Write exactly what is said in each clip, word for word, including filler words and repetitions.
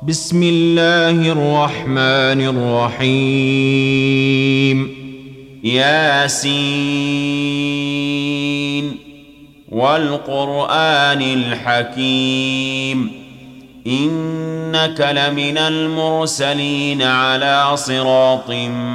بسم الله الرحمن الرحيم ياسين والقرآن الحكيم إنك لمن المرسلين على صراط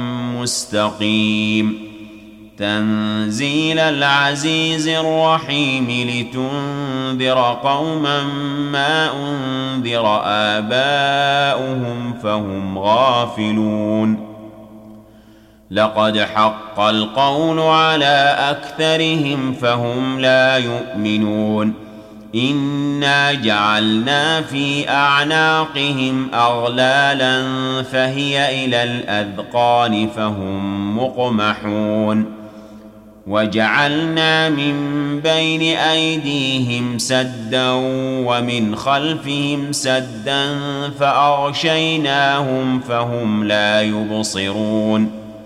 مستقيم تنزيل العزيز الرحيم لتنذر قوما ما أنذر آباؤهم فهم غافلون لقد حق القول على أكثرهم فهم لا يؤمنون إنا جعلنا في أعناقهم أغلالا فهي إلى الأذقان فهم مقمحون وجعلنا من بين أيديهم سدا ومن خلفهم سدا فأغشيناهم فهم لا يبصرون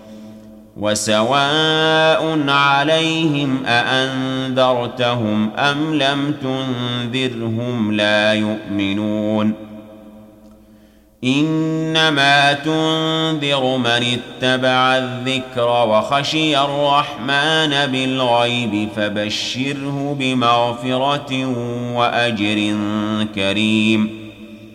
وسواء عليهم أأنذرتهم أم لم تنذرهم لا يؤمنون إنما تنذر من اتبع الذكر وخشي الرحمن بالغيب فبشره بمغفرة وأجر كريم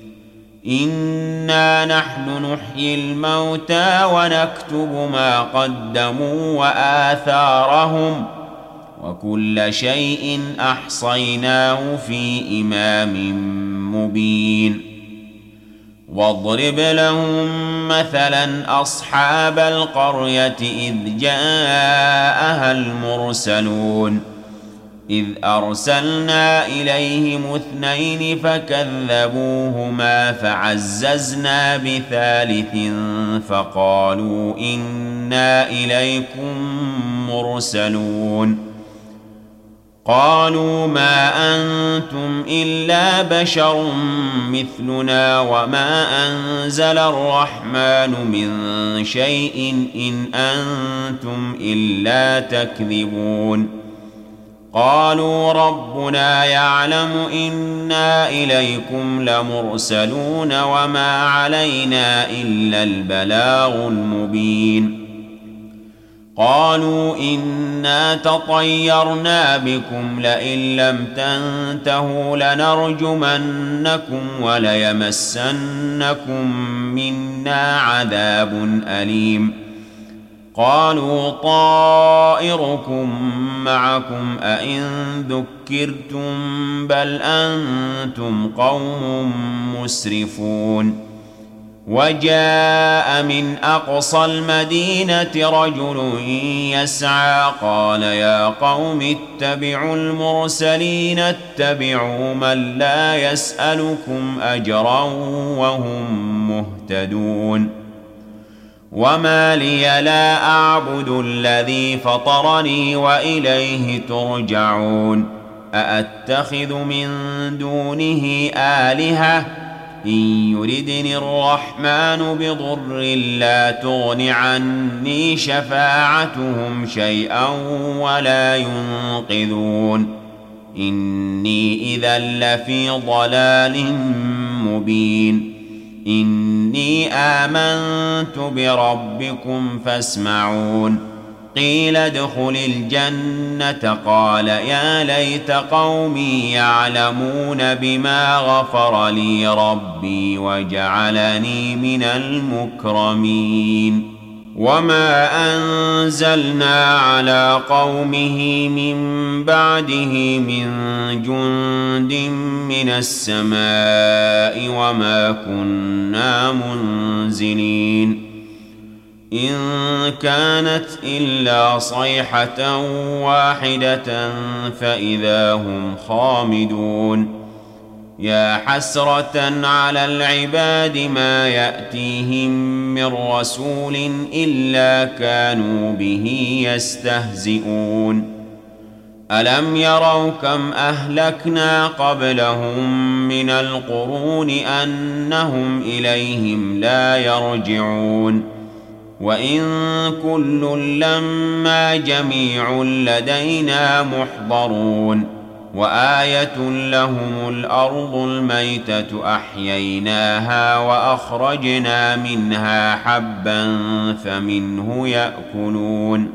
إنا نحن نحيي الموتى ونكتب ما قدموا وآثارهم وكل شيء أحصيناه في إمام مبين واضرب لهم مثلا أصحاب القرية إذ جاءها المرسلون إذ أرسلنا إليهم اثنين فكذبوهما فعززنا بثالث فقالوا إنا إليكم مرسلون قالوا ما أنتم إلا بشر مثلنا وما أنزل الرحمن من شيء إن أنتم إلا تكذبون قالوا ربنا يعلم إنا إليكم لمرسلون وما علينا إلا البلاغ المبين قالوا إنا تطيرنا بكم لئن لم تنتهوا لنرجمنكم وليمسنكم منا عذاب أليم قالوا طائركم معكم أئن ذكرتم بل أنتم قوم مسرفون وجاء من أقصى المدينة رجل يسعى قال يا قوم اتبعوا المرسلين اتبعوا من لا يسألكم أجرا وهم مهتدون وما لي لا أعبد الذي فطرني وإليه ترجعون أأتخذ من دونه آلهة إن يردني الرحمن بضر لا تغن عني شفاعتهم شيئا ولا ينقذون إني إذا لفي ضلال مبين إني آمنت بربكم فاسمعون قيل ادخل الجنة قال يا ليت قومي يعلمون بما غفر لي ربي وجعلني من المكرمين وما أنزلنا على قومه من بعده من جند من السماء وما كنا منزلين إن كانت إلا صيحة واحدة فإذا هم خامدون يا حسرة على العباد ما يأتيهم من رسول إلا كانوا به يستهزئون ألم يروا كم أهلكنا قبلهم من القرون أنهم إليهم لا يرجعون وإن كل لما جميع لدينا محضرون وآية لهم الأرض الميتة أحييناها وأخرجنا منها حبا فمنه يأكلون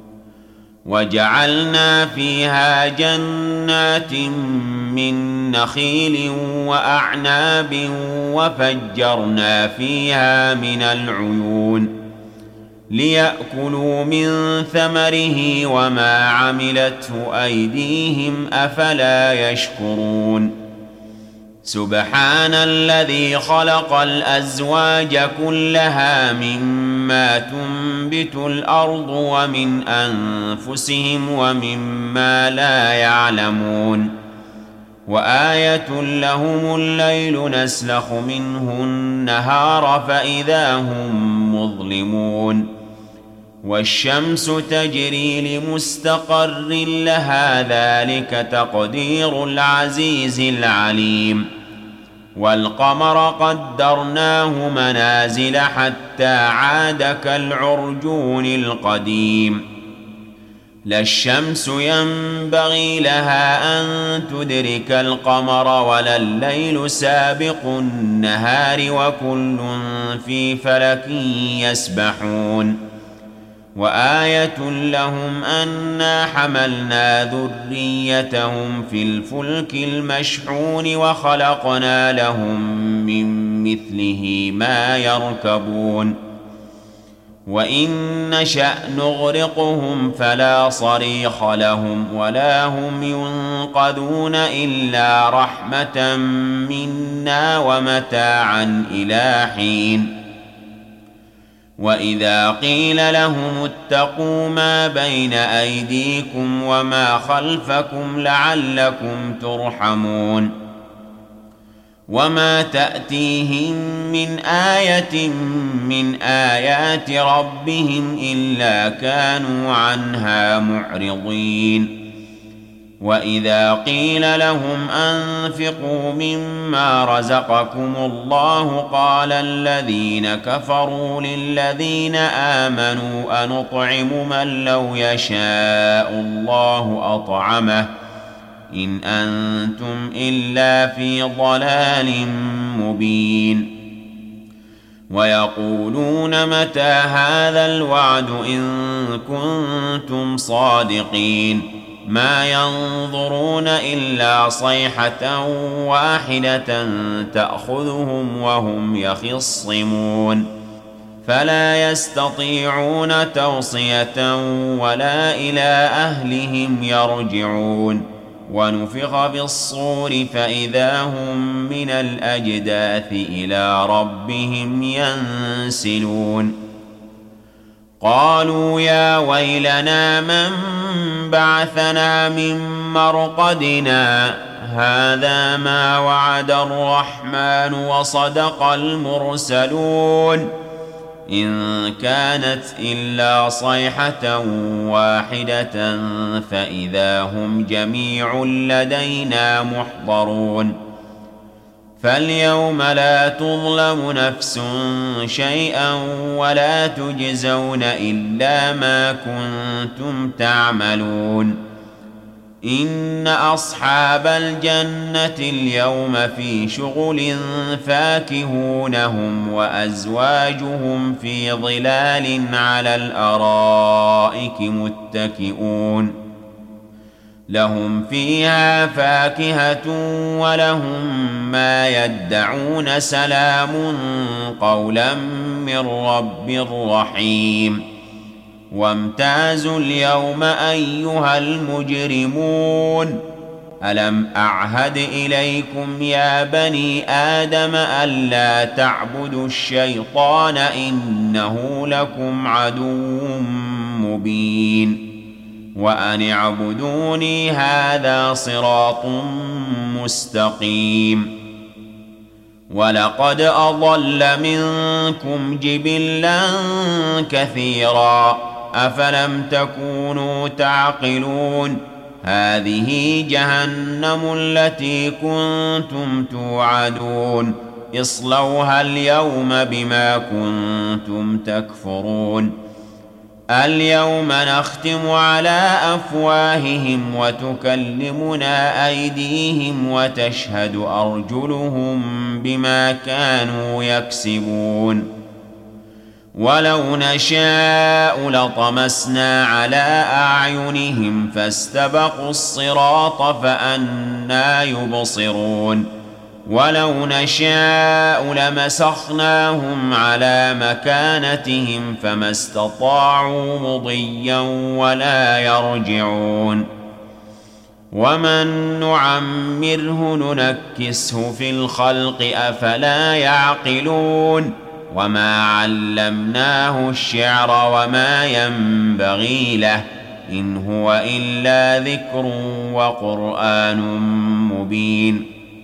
وجعلنا فيها جنات من نخيل وأعناب وفجرنا فيها من العيون ليأكلوا من ثمره وما عملته أيديهم أفلا يشكرون سبحان الذي خلق الأزواج كلها مما تنبت الأرض ومن أنفسهم ومما لا يعلمون وآية لهم الليل نسلخ منه النهار فإذا هم مظلمون والشمس تجري لمستقر لها ذلك تقدير العزيز العليم والقمر قدرناه منازل حتى عاد كالعرجون القديم لا الشمس ينبغي لها أن تدرك القمر ولا الليل سابق النهار وكل في فلك يسبحون وآية لهم أنا حملنا ذريتهم في الفلك المشحون وخلقنا لهم من مثله ما يركبون وإن نشأ نغرقهم فلا صريخ لهم ولا هم ينقذون إلا رحمة منا ومتاعا إلى حين وإذا قيل لهم اتقوا ما بين أيديكم وما خلفكم لعلكم ترحمون وما تأتيهم من آية من آيات ربهم إلا كانوا عنها معرضين وإذا قيل لهم أنفقوا مما رزقكم الله قال الذين كفروا للذين آمنوا أنطعم من لو يشاء الله أطعمه إن أنتم إلا في ضلال مبين ويقولون متى هذا الوعد إن كنتم صادقين ما ينظرون إلا صيحة واحدة تأخذهم وهم يخصمون فلا يستطيعون توصية ولا إلى أهلهم يرجعون ونفخ بالصور فإذا هم من الأجداث إلى ربهم ينسلون قالوا يا ويلنا من بعثنا من مرقدنا هذا ما وعد الرحمن وصدق المرسلون إن كانت إلا صيحة واحدة فإذا هم جميع لدينا محضرون فاليوم لا تظلم نفس شيئا ولا تجزون إلا ما كنتم تعملون إن أصحاب الجنة اليوم في شغل فاكهون هم وأزواجهم في ظلال على الأرائك متكئون لهم فيها فاكهة ولهم ما يدعون سلام قولا من رب رحيم وامتازوا اليوم أيها المجرمون ألم أعهد إليكم يا بني آدم ألا تعبدوا الشيطان إنه لكم عدو مبين وأن اعبدوني هذا صراط مستقيم ولقد أضل منكم جبلا كثيرا أفلم تكونوا تعقلون هذه جهنم التي كنتم توعدون اصلوها اليوم بما كنتم تكفرون اليوم نختم على أفواههم وتكلمنا أيديهم وتشهد أرجلهم بما كانوا يكسبون ولو نشاء لطمسنا على أعينهم فاستبقوا الصراط فأنى يبصرون ولو نشاء لمسخناهم على مكانتهم فما استطاعوا مضيا ولا يرجعون ومن نعمره ننكسه في الخلق أفلا يعقلون وما علمناه الشعر وما ينبغي له إن هو إلا ذكر وقرآن مبين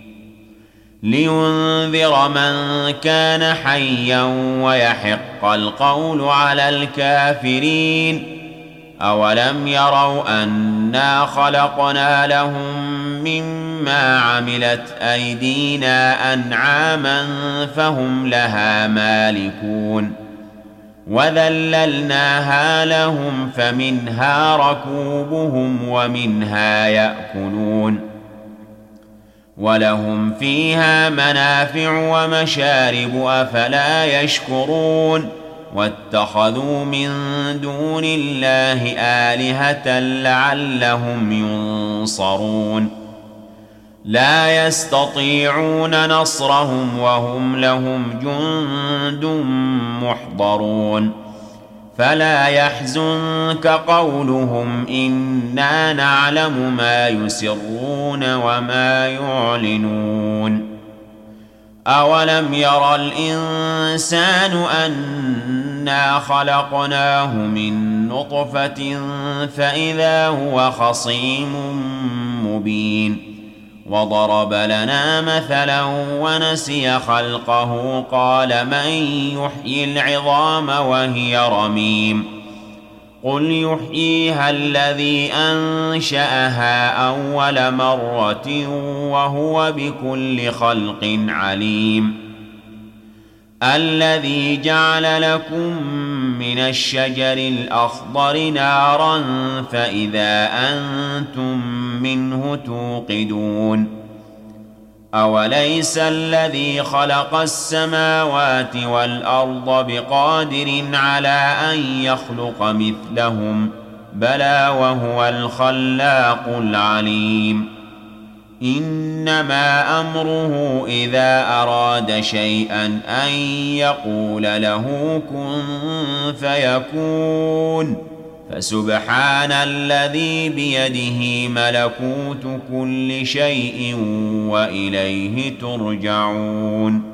لينذر من كان حيا ويحق القول على الكافرين أولم يروا أنا خلقنا لهم مما عملت أيدينا أنعاما فهم لها مالكون وذللناها لهم فمنها ركوبهم ومنها يأكلون ولهم فيها منافع ومشارب أفلا يشكرون واتخذوا من دون الله آلهة لعلهم ينصرون لا يستطيعون نصرهم وهم لهم جند محضرون فلا يحزنك قولهم إنا نعلم ما يسرون وما يعلنون أولم ير الإنسان أنا خلقناه من نطفة فإذا هو خصيم مبين وضرب لنا مثلا ونسي خلقه قال من يحيي العظام وهي رميم قل يحييها الذي أنشأها أول مرة وهو بكل خلق عليم الذي جعل لكم من الشجر الأخضر نارا فإذا أنتم منه توقدون أوليس الذي خلق السماوات والأرض بقادر على أن يخلق مثلهم بلى وهو الخلاق العليم إنما أمره إذا أراد شيئا أن يقول له كن فيكون فسبحان الذي بيده ملكوت كل شيء وإليه ترجعون